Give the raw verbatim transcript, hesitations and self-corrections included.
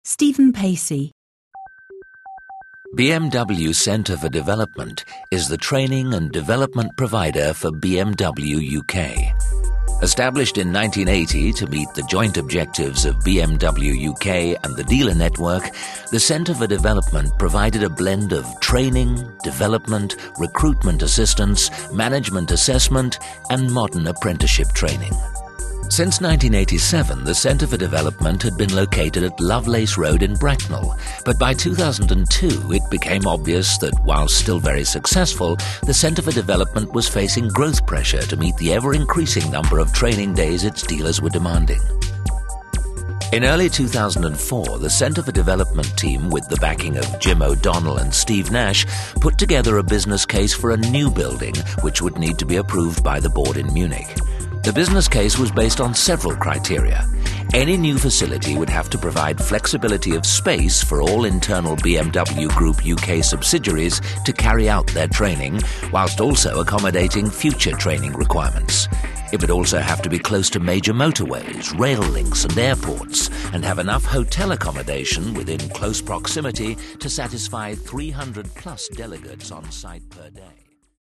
Stephen Pacey. B M W Centre for Development is the training and development provider for B M W U K. Established in nineteen eighty to meet the joint objectives of B M W U K and the dealer network, the Centre for Development provided a blend of training, development, recruitment assistance, management assessment, and modern apprenticeship training. Since nineteen eighty-seven, the Centre for Development had been located at Lovelace Road in Bracknell, but by two thousand two it became obvious that while still very successful, the Centre for Development was facing growth pressure to meet the ever-increasing number of training days its dealers were demanding. In early two thousand four, the Centre for Development team, with the backing of Jim O'Donnell and Steve Nash, put together a business case for a new building which would need to be approved by the board in Munich. The business case was based on several criteria. Any new facility would have to provide flexibility of space for all internal B M W Group U K subsidiaries to carry out their training, whilst also accommodating future training requirements. It would also have to be close to major motorways, rail links and airports, and have enough hotel accommodation within close proximity to satisfy three hundred plus delegates on site per day.